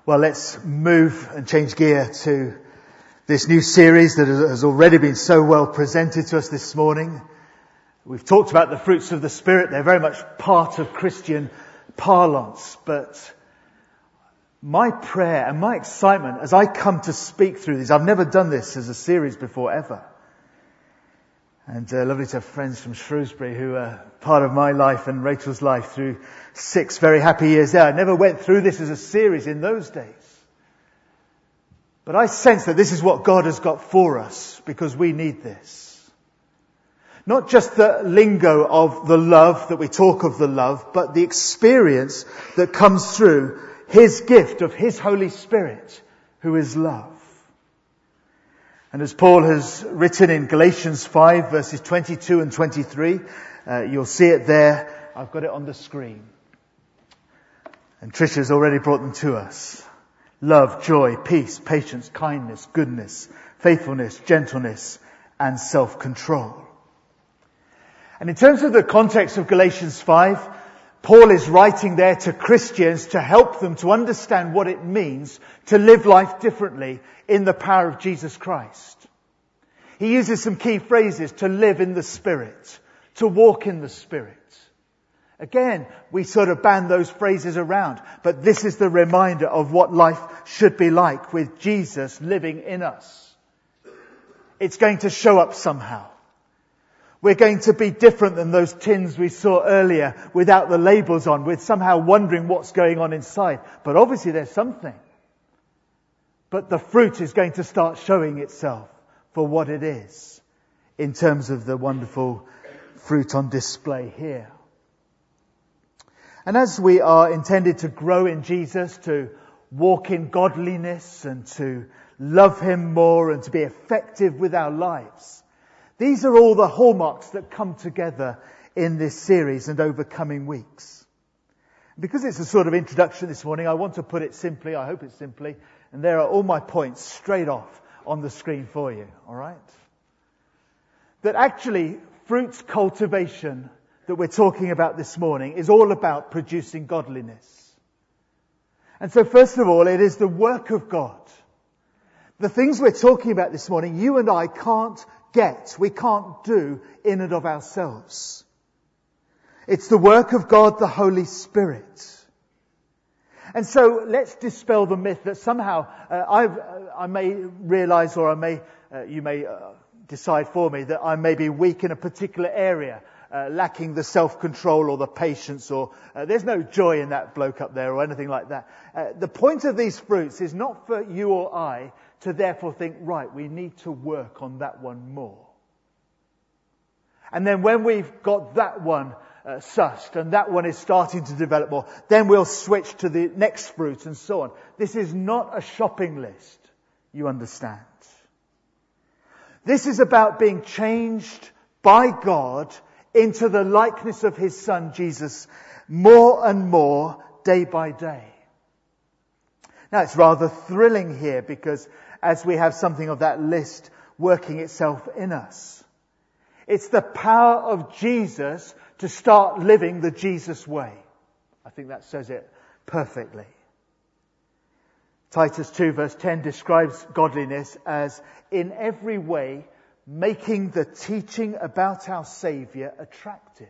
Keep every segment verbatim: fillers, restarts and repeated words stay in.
Well, let's move and change gear to this new series that has already been so well presented to us this morning. We've talked about the fruits of the Spirit. They're very much part of Christian parlance. But my prayer and my excitement as I come to speak through these, I've never done this as a series before ever. And uh, lovely to have friends from Shrewsbury who are part of my life and Rachel's life through six very happy years there. I never went through this as a series in those days. But I sense that this is what God has got for us because we need this. Not just the lingo of the love, that we talk of the love, but the experience that comes through His gift of His Holy Spirit, who is love. And as Paul has written in Galatians five, verses twenty-two and twenty-three, uh, you'll see it there. I've got it on the screen. And Trisha's already brought them to us. Love, joy, peace, patience, kindness, goodness, faithfulness, gentleness, and self-control. And in terms of the context of Galatians five, Paul is writing there to Christians to help them to understand what it means to live life differently in the power of Jesus Christ. He uses some key phrases: to live in the Spirit, to walk in the Spirit. Again, we sort of ban those phrases around, but this is the reminder of what life should be like with Jesus living in us. It's going to show up somehow. We're going to be different than those tins we saw earlier without the labels on, with somehow wondering what's going on inside. But obviously there's something. But the fruit is going to start showing itself for what it is in terms of the wonderful fruit on display here. And as we are intended to grow in Jesus, to walk in godliness and to love Him more and to be effective with our lives, these are all the hallmarks that come together in this series and over coming weeks. Because it's a sort of introduction this morning, I want to put it simply, I hope it's simply, and there are all my points straight off on the screen for you, alright? That actually, fruits cultivation that we're talking about this morning is all about producing godliness. And so first of all, it is the work of God. The things we're talking about this morning, you and I can't get, we can't do in and of ourselves. It's the work of God, the Holy Spirit. And so let's dispel the myth that somehow uh, I've, uh, I may realize, or I may, uh, you may uh, decide for me that I may be weak in a particular area, uh, lacking the self-control or the patience, or uh, there's no joy in that bloke up there or anything like that. Uh, the point of these fruits is not for you or I to therefore think, right, we need to work on that one more. And then when we've got that one uh, sussed and that one is starting to develop more, then we'll switch to the next fruit and so on. This is not a shopping list, you understand. This is about being changed by God into the likeness of His Son, Jesus, more and more day by day. Now, it's rather thrilling here because as we have something of that list working itself in us, it's the power of Jesus to start living the Jesus way. I think that says it perfectly. Titus two verse ten describes godliness as in every way making the teaching about our Saviour attractive.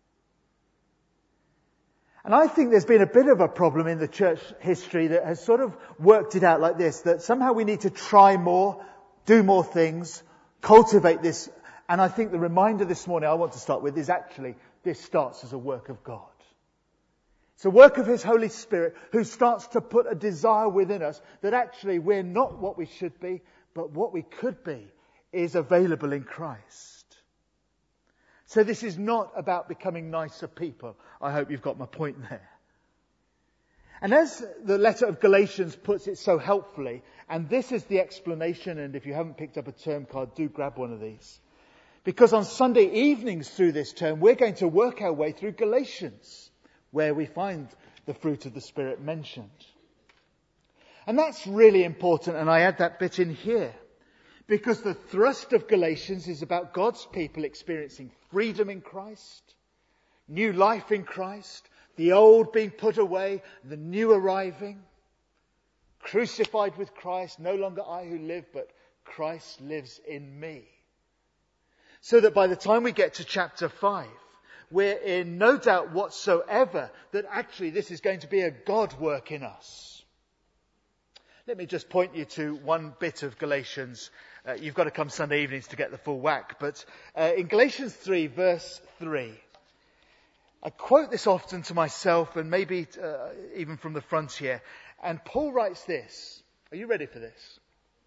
And I think there's been a bit of a problem in the church history that has sort of worked it out like this, that somehow we need to try more, do more things, cultivate this. And I think the reminder this morning I want to start with is actually this starts as a work of God. It's a work of His Holy Spirit who starts to put a desire within us that actually we're not what we should be, but what we could be is available in Christ. So this is not about becoming nicer people. I hope you've got my point there. And as the letter of Galatians puts it so helpfully, and this is the explanation, and if you haven't picked up a term card, do grab one of these. Because on Sunday evenings through this term, we're going to work our way through Galatians, where we find the fruit of the Spirit mentioned. And that's really important, and I add that bit in here. Because the thrust of Galatians is about God's people experiencing freedom in Christ, new life in Christ, the old being put away, the new arriving. crucified with Christ, no longer I who live, but Christ lives in me. So that by the time we get to chapter five, we're in no doubt whatsoever that actually this is going to be a God work in us. Let me just point you to one bit of Galatians. Uh, you've got to come Sunday evenings to get the full whack. But uh, in Galatians three, verse three, I quote this often to myself and maybe uh, even from the front here. And Paul writes this. Are you ready for this?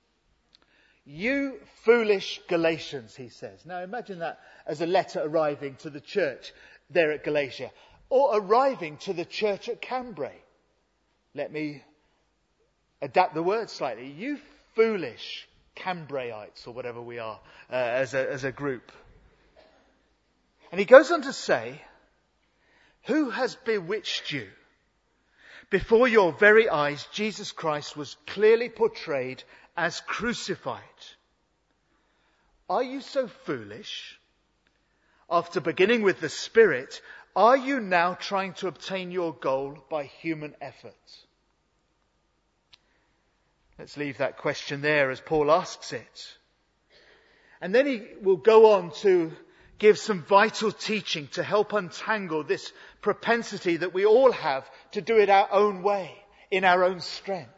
You foolish Galatians, he says. Now imagine that as a letter arriving to the church there at Galatia, or arriving to the church at Cambrai. Let me adapt the word slightly. You foolish Cambraites, or whatever we are uh, as a, as a group. And he goes on to say, who has bewitched you? Before your very eyes, Jesus Christ was clearly portrayed as crucified. Are you so foolish? After beginning with the Spirit, are you now trying to obtain your goal by human effort? Let's leave that question there as Paul asks it. And then he will go on to give some vital teaching to help untangle this propensity that we all have to do it our own way, in our own strength.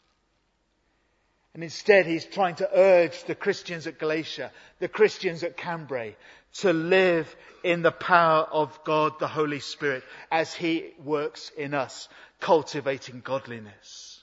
And instead he's trying to urge the Christians at Galatia, the Christians at Cambrai, to live in the power of God, the Holy Spirit, as he works in us, cultivating godliness.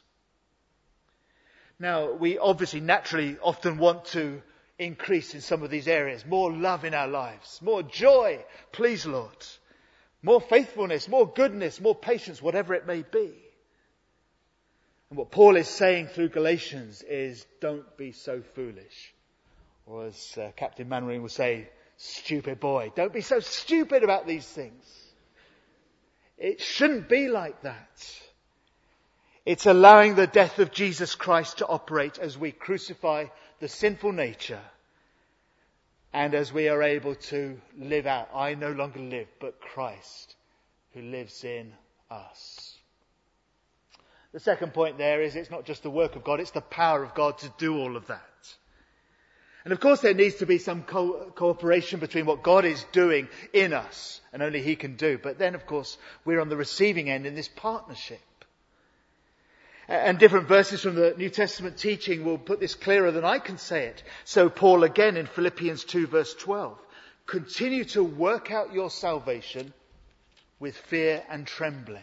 Now, we obviously naturally often want to increase in some of these areas. More love in our lives, more joy, please Lord. More faithfulness, more goodness, more patience, whatever it may be. And what Paul is saying through Galatians is, don't be so foolish. Or as uh, Captain Mannering will say, stupid boy. Don't be so stupid about these things. It shouldn't be like that. It's allowing the death of Jesus Christ to operate as we crucify the sinful nature. And as we are able to live out, I no longer live, but Christ who lives in us. The second point there is it's not just the work of God, it's the power of God to do all of that. And of course there needs to be some co- cooperation between what God is doing in us and only he can do. But then of course we're on the receiving end in this partnership. And different verses from the New Testament teaching will put this clearer than I can say it. So Paul again in Philippians two verse twelve, continue to work out your salvation with fear and trembling.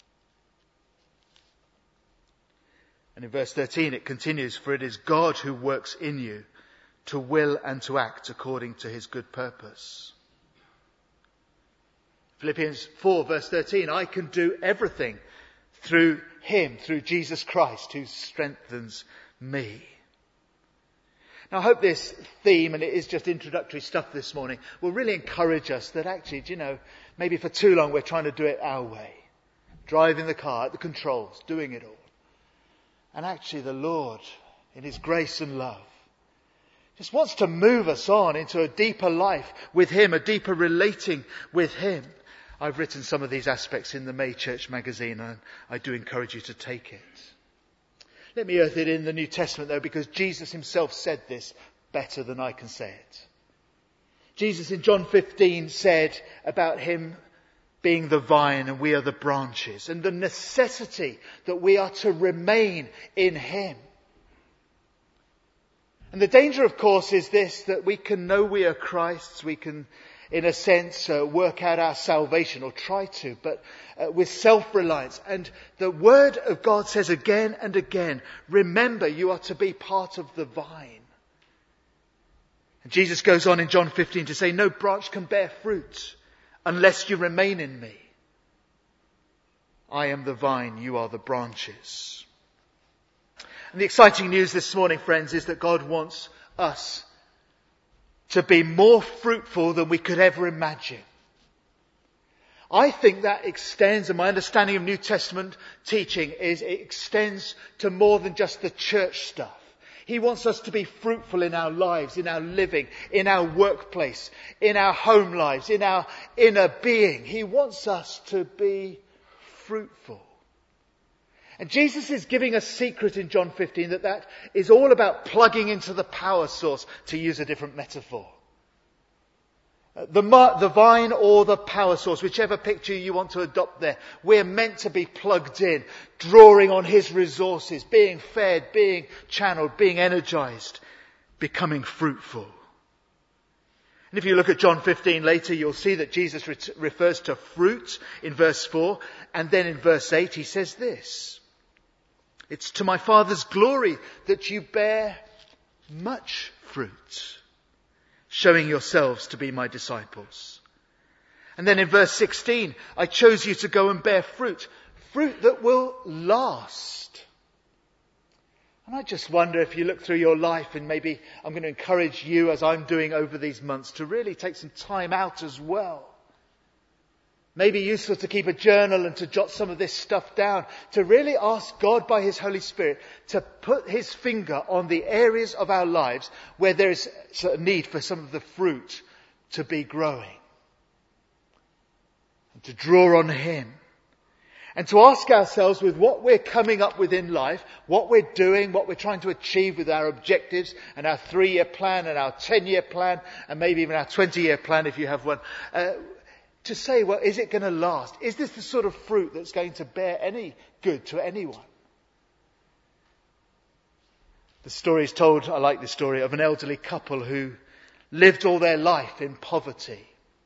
And in verse thirteen it continues, for it is God who works in you to will and to act according to his good purpose. Philippians four verse thirteen, I can do everything through him, through Jesus Christ who strengthens me. Now I hope this theme, and it is just introductory stuff this morning, will really encourage us that actually, do you know, maybe for too long we're trying to do it our way. Driving the car at the controls, doing it all. And actually the Lord, in his grace and love, just wants to move us on into a deeper life with him, a deeper relating with him. I've written some of these aspects in the May Church magazine, and I do encourage you to take it. Let me earth it in the New Testament though, because Jesus himself said this better than I can say it. Jesus in John fifteen said about him being the vine and we are the branches, and the necessity that we are to remain in him. And the danger, of course, is this, that we can know we are Christ's, we can, in a sense, uh, work out our salvation, or try to, but uh, with self-reliance. And the Word of God says again and again, remember you are to be part of the vine. And Jesus goes on in John fifteen to say, no branch can bear fruit unless you remain in me. I am the vine, you are the branches. And the exciting news this morning, friends, is that God wants us to be more fruitful than we could ever imagine. I think that extends, and my understanding of New Testament teaching is it extends to more than just the church stuff. He wants us to be fruitful in our lives, in our living, in our workplace, in our home lives, in our inner being. He wants us to be fruitful. And Jesus is giving a secret in John fifteen that that is all about plugging into the power source, to use a different metaphor. The, the vine or the power source, whichever picture you want to adopt there, we're meant to be plugged in, drawing on His resources, being fed, being channeled, being energized, becoming fruitful. And if you look at John fifteen later, you'll see that Jesus re- refers to fruit in verse four, and then in verse eight he says this: "It's to my Father's glory that you bear much fruit, showing yourselves to be my disciples." And then in verse sixteen, "I chose you to go and bear fruit, fruit that will last." And I just wonder, if you look through your life, and maybe I'm going to encourage you, as I'm doing over these months, to really take some time out as well. Maybe useful to keep a journal and to jot some of this stuff down, to really ask God by His Holy Spirit to put His finger on the areas of our lives where there is a need for some of the fruit to be growing. And to draw on Him. And to ask ourselves, with what we're coming up with in life, what we're doing, what we're trying to achieve with our objectives and our three-year plan and our ten-year plan and maybe even our twenty-year plan if you have one, uh, to say, well, is it going to last? Is this the sort of fruit that's going to bear any good to anyone? The story is told, I like this story, of an elderly couple who lived all their life in poverty.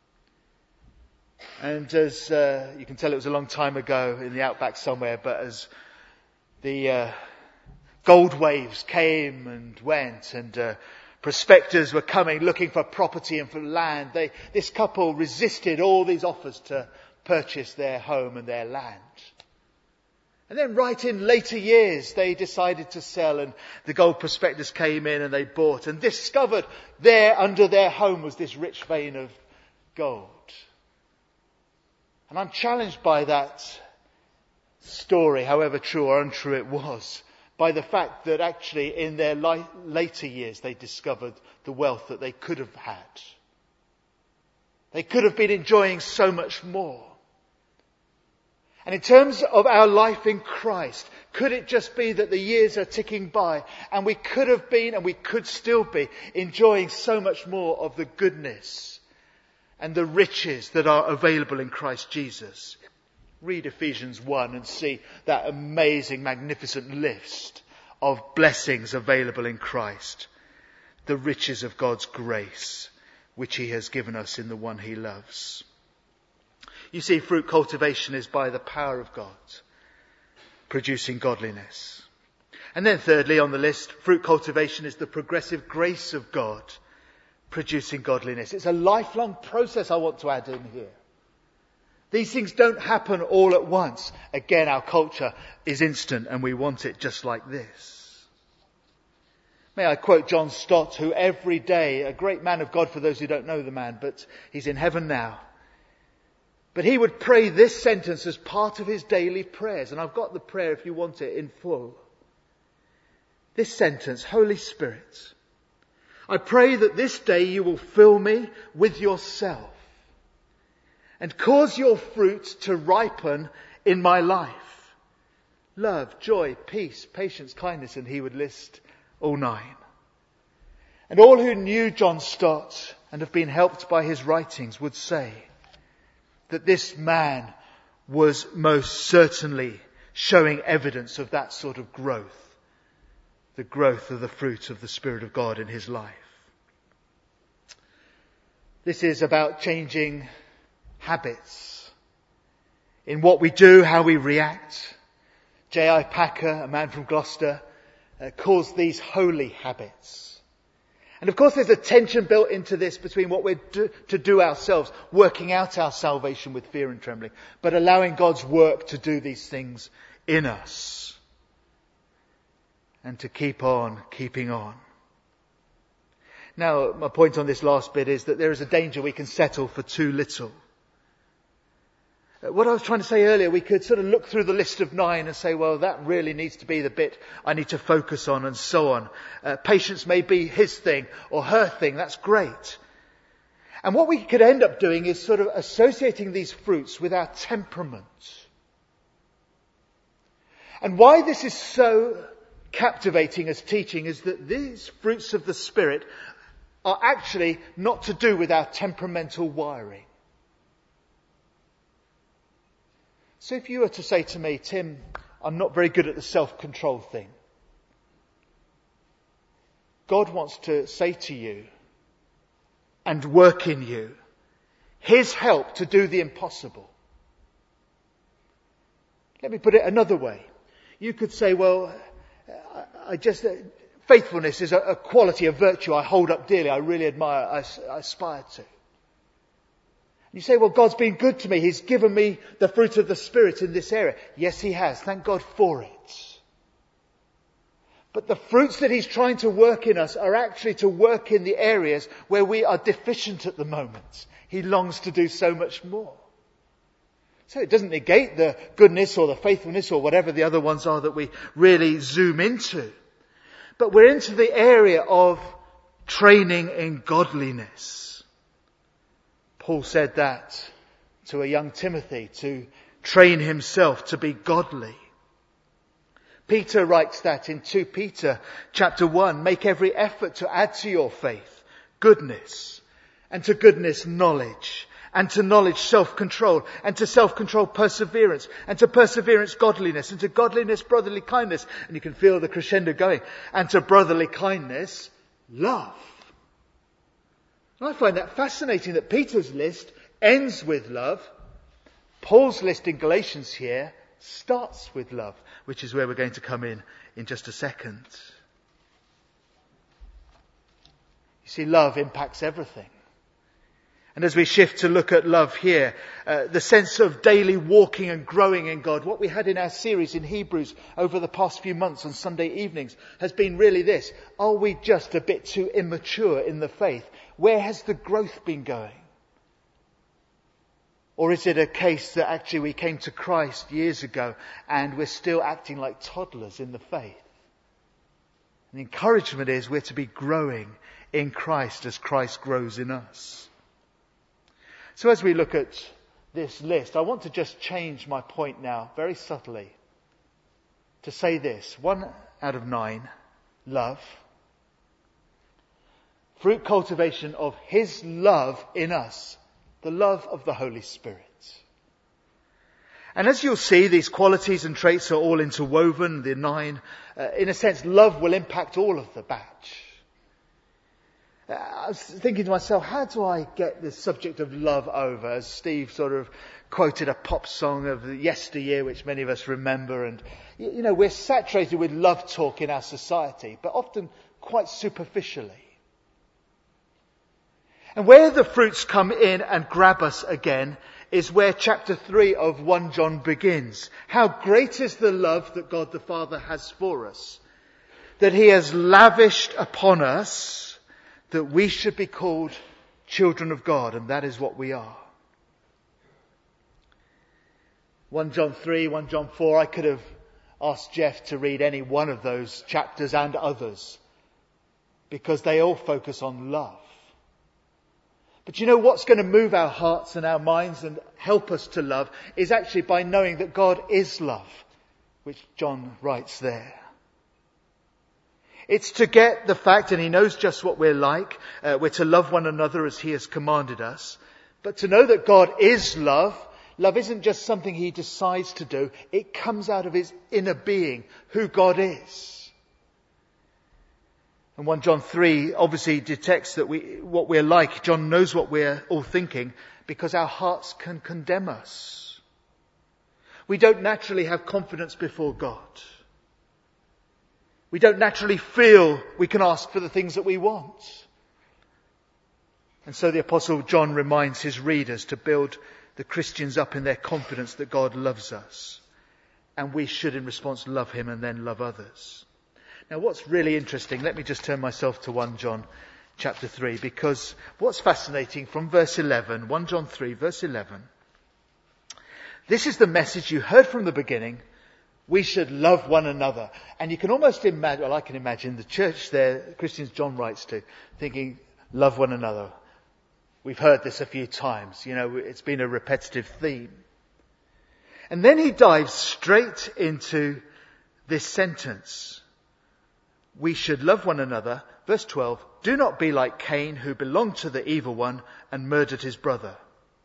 And as uh, you can tell, it was a long time ago in the outback somewhere, but as the uh, gold waves came and went, and uh, prospectors were coming looking for property and for land, they, this couple resisted all these offers to purchase their home and their land. And then right in later years, they decided to sell, and the gold prospectors came in and they bought and discovered there under their home was this rich vein of gold. And I'm challenged by that story, however true or untrue it was, by the fact that actually in their li- later years they discovered the wealth that they could have had. They could have been enjoying so much more. And in terms of our life in Christ, could it just be that the years are ticking by and we could have been and we could still be enjoying so much more of the goodness and the riches that are available in Christ Jesus? Read Ephesians one and see that amazing, magnificent list of blessings available in Christ. The riches of God's grace, which He has given us in the one He loves. You see, fruit cultivation is by the power of God, producing godliness. And then thirdly on the list, fruit cultivation is the progressive grace of God, producing godliness. It's a lifelong process, I want to add in here. These things don't happen all at once. Again, our culture is instant and we want it just like this. May I quote John Stott, who every day, a great man of God for those who don't know the man, but he's in heaven now. But he would pray this sentence as part of his daily prayers. And I've got the prayer if you want it in full. This sentence: Holy Spirit, I pray that this day you will fill me with yourself and cause your fruit to ripen in my life. Love, joy, peace, patience, kindness, and he would list all nine. And all who knew John Stott and have been helped by his writings would say that this man was most certainly showing evidence of that sort of growth. The growth of the fruit of the Spirit of God in his life. This is about changing habits in what we do, how we react. J I Packer, a man from Gloucester, uh, calls these holy habits. And of course there's a tension built into this between what we're do, to do ourselves, working out our salvation with fear and trembling, but allowing God's work to do these things in us. And to keep on keeping on. Now, my point on this last bit is that there is a danger we can settle for too little. What I was trying to say earlier, we could sort of look through the list of nine and say, well, that really needs to be the bit I need to focus on, and so on. Uh, patience may be his thing or her thing. That's great. And what we could end up doing is sort of associating these fruits with our temperament. And why this is so captivating as teaching is that these fruits of the Spirit are actually not to do with our temperamental wiring. So if you were to say to me, Tim, I'm not very good at the self-control thing. God wants to say to you and work in you His help to do the impossible. Let me put it another way. You could say, well, I just, faithfulness is a, a quality, a virtue I hold up dearly, I really admire, I, I aspire to. You say, well, God's been good to me. He's given me the fruit of the Spirit in this area. Yes, He has. Thank God for it. But the fruits that He's trying to work in us are actually to work in the areas where we are deficient at the moment. He longs to do so much more. So it doesn't negate the goodness or the faithfulness or whatever the other ones are that we really zoom into. But we're into the area of training in godliness. Paul said that to a young Timothy, to train himself to be godly. Peter writes that in Second Peter chapter one, make every effort to add to your faith goodness, and to goodness knowledge, and to knowledge self-control, and to self-control perseverance, and to perseverance godliness, and to godliness brotherly kindness. And you can feel the crescendo going. And to brotherly kindness, love. I find that fascinating that Peter's list ends with love. Paul's list in Galatians here starts with love, which is where we're going to come in in just a second. You see, love impacts everything. And as we shift to look at love here, uh, the sense of daily walking and growing in God, what we had in our series in Hebrews over the past few months on Sunday evenings has been really this. Are we just a bit too immature in the faith? Where has the growth been going? Or is it a case that actually we came to Christ years ago and we're still acting like toddlers in the faith? And the encouragement is we're to be growing in Christ as Christ grows in us. So as we look at this list, I want to just change my point now, very subtly, to say this. One out of nine, love. Fruit cultivation of His love in us, the love of the Holy Spirit. And as you'll see, these qualities and traits are all interwoven, the nine. Uh, in a sense, love will impact all of the batch. I was thinking to myself, how do I get this subject of love over? As Steve sort of quoted a pop song of the yesteryear, which many of us remember. And, you know, we're saturated with love talk in our society, but often quite superficially. And where the fruits come in and grab us again is where chapter three of First John begins. How great is the love that God the Father has for us, that He has lavished upon us, that we should be called children of God, and that is what we are. First John three, First John four, I could have asked Jeff to read any one of those chapters and others, because they all focus on love. But you know what's going to move our hearts and our minds and help us to love is actually by knowing that God is love, which John writes there. It's to get the fact, and He knows just what we're like, uh, we're to love one another as He has commanded us. But to know that God is love, love isn't just something He decides to do, it comes out of His inner being, who God is. And First John three obviously detects that we, what we're like. John knows what we're all thinking because our hearts can condemn us. We don't naturally have confidence before God. We don't naturally feel we can ask for the things that we want. And so the Apostle John reminds his readers to build the Christians up in their confidence that God loves us. And we should in response love Him and then love others. Now what's really interesting, let me just turn myself to First John chapter three, because what's fascinating from verse eleven, First John three verse eleven, this is the message you heard from the beginning. We should love one another. And you can almost imagine, well I can imagine the church there, Christians John writes to, thinking, love one another. We've heard this a few times, you know, it's been a repetitive theme. And then he dives straight into this sentence. We should love one another. Verse twelve, do not be like Cain, who belonged to the evil one and murdered his brother.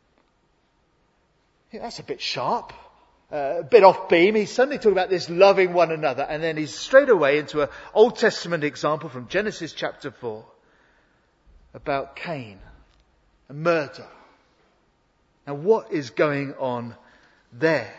Yeah, that's a bit sharp, uh, a bit off beam. He's suddenly talking about this loving one another, and then he's straight away into an Old Testament example from Genesis chapter four about Cain and murder. Now, what is going on there?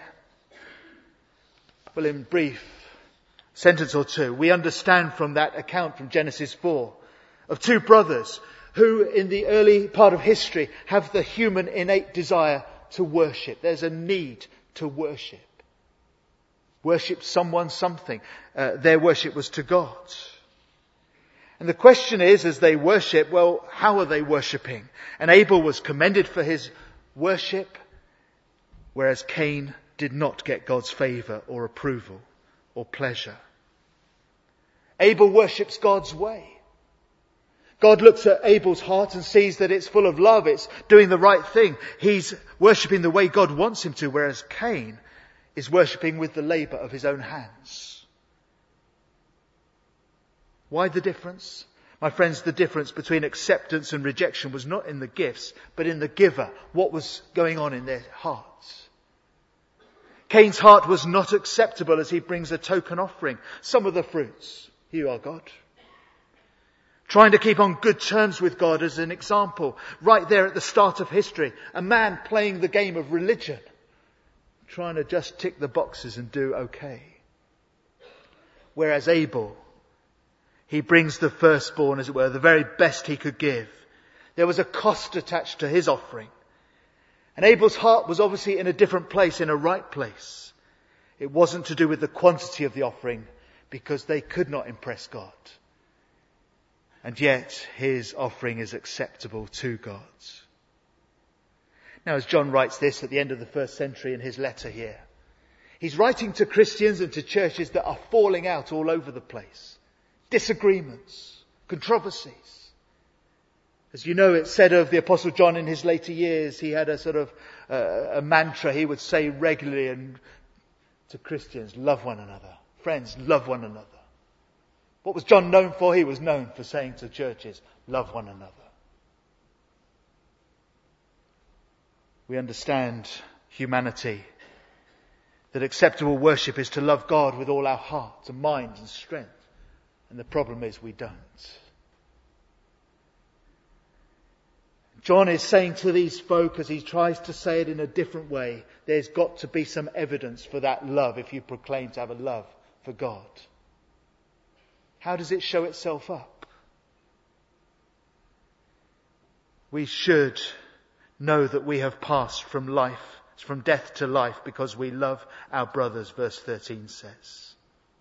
Well, in brief, sentence or two, we understand from that account from Genesis four of two brothers who in the early part of history have the human innate desire to worship. There's a need to worship. Worship someone, something. Uh, their worship was to God. And the question is, as they worship, well, how are they worshipping? And Abel was commended for his worship, whereas Cain did not get God's favour or approval or pleasure. Abel worships God's way. God looks at Abel's heart and sees that it's full of love, it's doing the right thing. He's worshipping the way God wants him to, whereas Cain is worshipping with the labour of his own hands. Why the difference? My friends, the difference between acceptance and rejection was not in the gifts, but in the giver, what was going on in their hearts. Cain's heart was not acceptable as he brings a token offering. Some of the fruits. Here you are, God. Trying to keep on good terms with God as an example. Right there at the start of history. A man playing the game of religion. Trying to just tick the boxes and do okay. Whereas Abel, he brings the firstborn, as it were, the very best he could give. There was a cost attached to his offering. And Abel's heart was obviously in a different place, in a right place. It wasn't to do with the quantity of the offering, because they could not impress God. And yet his offering is acceptable to God. Now, as John writes this at the end of the first century in his letter here, he's writing to Christians and to churches that are falling out all over the place. Disagreements, controversies. As you know, it's said of the Apostle John in his later years, he had a sort of uh, a mantra he would say regularly and to Christians, love one another. Friends, love one another. What was John known for? He was known for saying to churches, love one another. We understand humanity, that acceptable worship is to love God with all our heart and mind and strength. And the problem is we don't. John is saying to these folk, as he tries to say it in a different way, there's got to be some evidence for that love if you proclaim to have a love for God. How does it show itself up? We should know that we have passed from life, from death to life, because we love our brothers, verse thirteen says.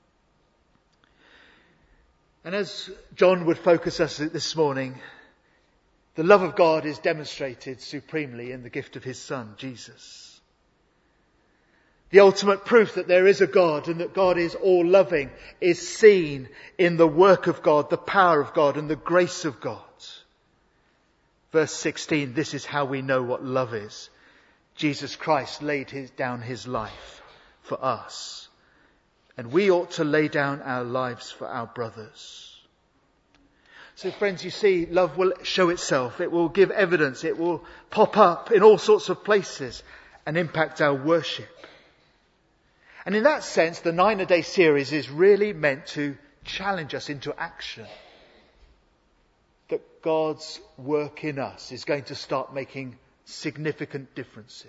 And as John would focus us this morning, the love of God is demonstrated supremely in the gift of his Son, Jesus. The ultimate proof that there is a God and that God is all loving is seen in the work of God, the power of God and the grace of God. Verse sixteen, this is how we know what love is. Jesus Christ laid his, down his life for us. And we ought to lay down our lives for our brothers. So friends, you see, love will show itself. It will give evidence. It will pop up in all sorts of places and impact our worship. And in that sense, the nine-a-day series is really meant to challenge us into action. That God's work in us is going to start making significant differences.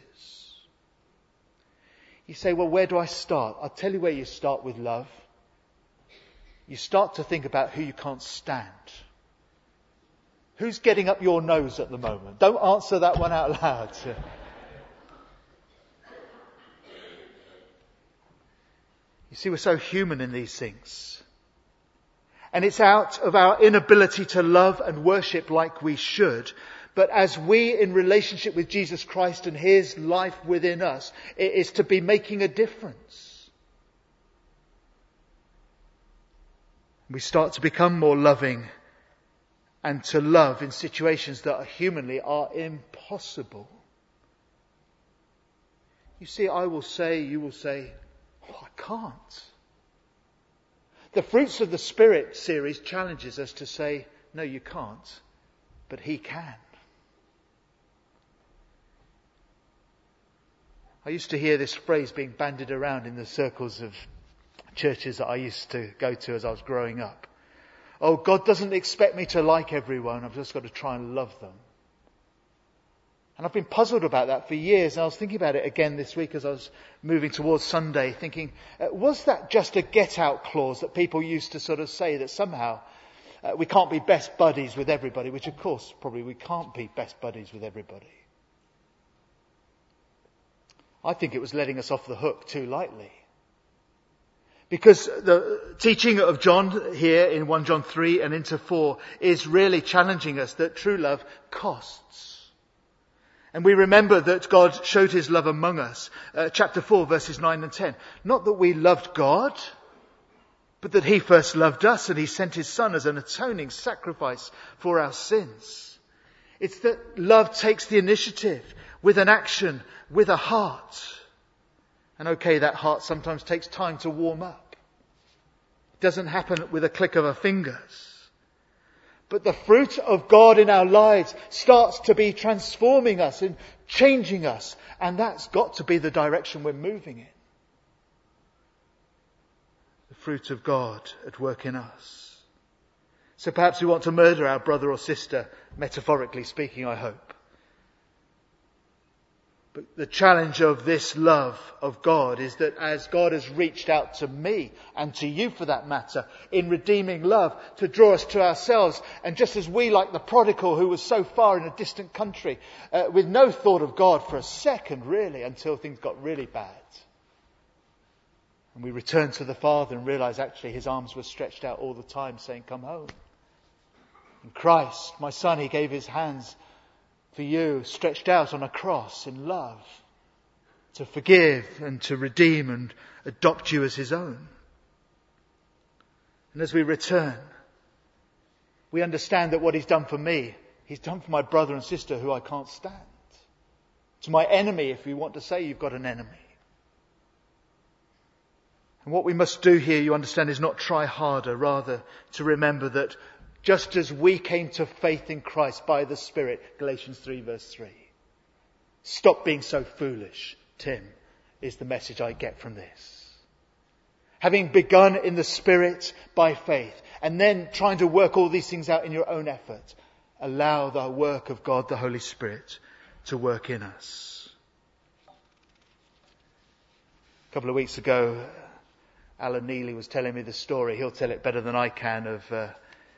You say, well, where do I start? I'll tell you where you start with love. You start to think about who you can't stand. Who's getting up your nose at the moment? Don't answer that one out loud. You see, we're so human in these things. And it's out of our inability to love and worship like we should. But as we, in relationship with Jesus Christ and his life within us, it is to be making a difference. We start to become more loving and to love in situations that are humanly are impossible. You see, I will say, you will say, oh, I can't. The Fruits of the Spirit series challenges us to say, no, you can't, but He can. I used to hear this phrase being bandied around in the circles of churches that I used to go to as I was growing up. Oh, God doesn't expect me to like everyone. I've just got to try and love them. And I've been puzzled about that for years. And I was thinking about it again this week as I was moving towards Sunday, thinking, uh, was that just a get-out clause that people used to sort of say that somehow uh, we can't be best buddies with everybody, which of course probably we can't be best buddies with everybody. I think it was letting us off the hook too lightly. Because the teaching of John here in First John three and into four is really challenging us that true love costs. And we remember that God showed His love among us. Uh, chapter four, verses nine and ten. Not that we loved God, but that He first loved us and He sent His Son as an atoning sacrifice for our sins. It's that love takes the initiative with an action, with a heart. And okay, that heart sometimes takes time to warm up. It doesn't happen with a click of our fingers. But the fruit of God in our lives starts to be transforming us and changing us. And that's got to be the direction we're moving in. The fruit of God at work in us. So perhaps we want to murder our brother or sister, metaphorically speaking, I hope. But the challenge of this love of God is that as God has reached out to me and to you for that matter in redeeming love to draw us to ourselves, and just as we, like the prodigal who was so far in a distant country uh, with no thought of God for a second really until things got really bad, and we returned to the Father and realised actually His arms were stretched out all the time saying, come home. In Christ, my Son, He gave His hands for you, stretched out on a cross in love, to forgive and to redeem and adopt you as His own. And as we return, we understand that what He's done for me, He's done for my brother and sister who I can't stand. To my enemy, if you want to say you've got an enemy. And what we must do here, you understand, is not try harder, rather to remember that just as we came to faith in Christ by the Spirit, Galatians three verse three. Stop being so foolish, Tim, is the message I get from this. Having begun in the Spirit by faith, and then trying to work all these things out in your own effort, allow the work of God, the Holy Spirit, to work in us. A couple of weeks ago, Alan Neely was telling me the story. He'll tell it better than I can of uh,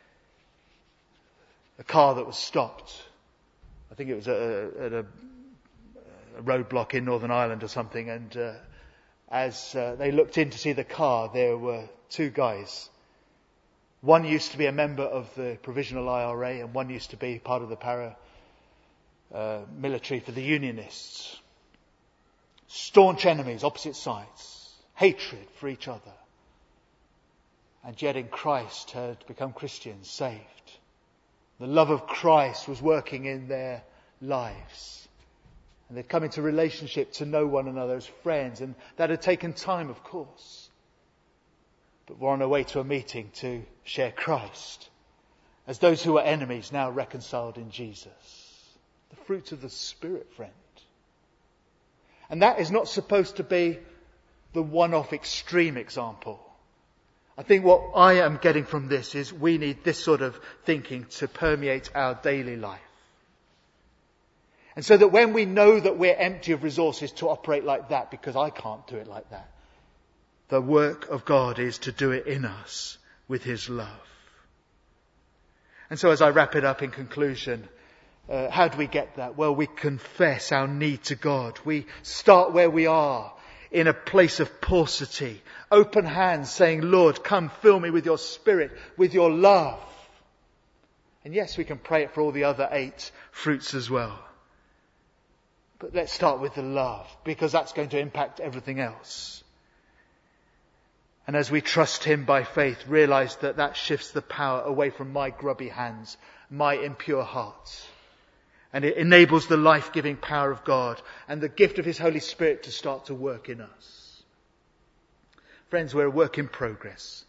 a car that was stopped. I think it was at a, at a, a roadblock in Northern Ireland or something. And uh, as uh, they looked in to see the car, there were two guys. One used to be a member of the Provisional I R A, and one used to be part of the para uh, military for the Unionists. Staunch enemies, opposite sides, hatred for each other. And yet in Christ had become Christians, saved. The love of Christ was working in their lives. And they'd come into relationship to know one another as friends. And that had taken time, of course. But were on their way to a meeting to share Christ. As those who were enemies now reconciled in Jesus. The fruit of the Spirit, friend. And that is not supposed to be the one-off extreme example. I think what I am getting from this is we need this sort of thinking to permeate our daily life. And so that when we know that we're empty of resources to operate like that, because I can't do it like that, the work of God is to do it in us with His love. And so as I wrap it up in conclusion, uh, how do we get that? Well, we confess our need to God. We start where we are, in a place of paucity, open hands saying, Lord, come fill me with your Spirit, with your love. And yes, we can pray it for all the other eight fruits as well. But let's start with the love, because that's going to impact everything else. And as we trust Him by faith, realize that that shifts the power away from my grubby hands, my impure heart. And it enables the life-giving power of God and the gift of His Holy Spirit to start to work in us. Friends, we're a work in progress.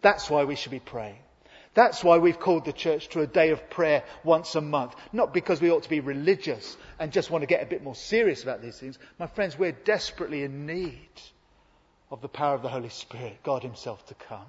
That's why we should be praying. That's why we've called the church to a day of prayer once a month. Not because we ought to be religious and just want to get a bit more serious about these things. My friends, we're desperately in need of the power of the Holy Spirit, God himself, to come.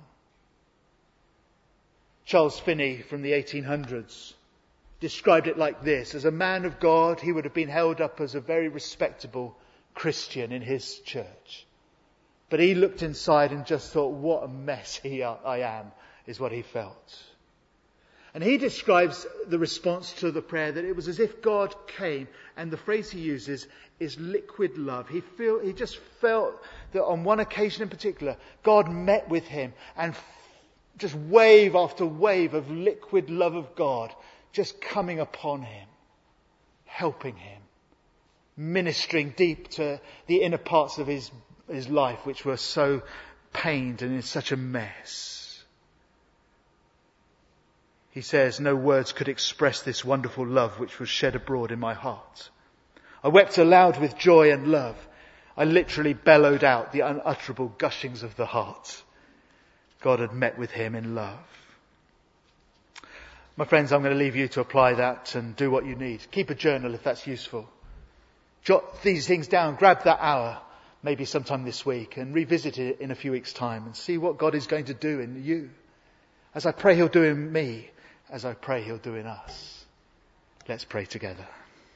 Charles Finney from the eighteen hundreds described it like this. As a man of God, he would have been held up as a very respectable Christian in his church. But he looked inside and just thought, what a mess he, I am, is what he felt. And he describes the response to the prayer that it was as if God came, and the phrase he uses is liquid love. He feel, he just felt that on one occasion in particular, God met with him, and f- just wave after wave of liquid love of God just coming upon him, helping him, ministering deep to the inner parts of his, his life, which were so pained and in such a mess. He says, no words could express this wonderful love which was shed abroad in my heart. I wept aloud with joy and love. I literally bellowed out the unutterable gushings of the heart. God had met with him in love. My friends, I'm going to leave you to apply that and do what you need. Keep a journal if that's useful. Jot these things down. Grab that hour, maybe sometime this week, and revisit it in a few weeks' time and see what God is going to do in you. As I pray he'll do in me, as I pray he'll do in us. Let's pray together.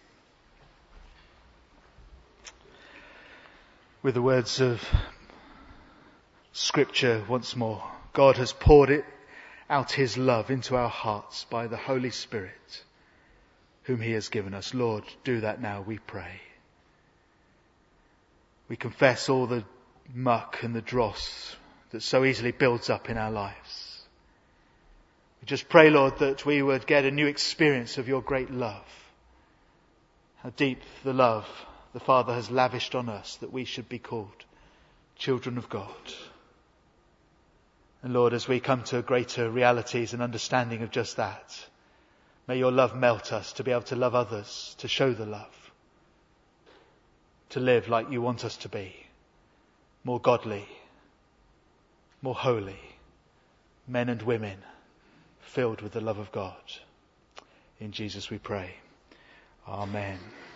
With the words of Scripture once more, God has poured it out his love into our hearts by the Holy Spirit, whom he has given us. Lord, do that now, we pray. We confess all the muck and the dross that so easily builds up in our lives. We just pray, Lord, that we would get a new experience of your great love. How deep the love the Father has lavished on us, that we should be called children of God. And Lord, as we come to greater realities and understanding of just that, may your love melt us to be able to love others, to show the love, to live like you want us to be, more godly, more holy, men and women filled with the love of God. In Jesus we pray. Amen.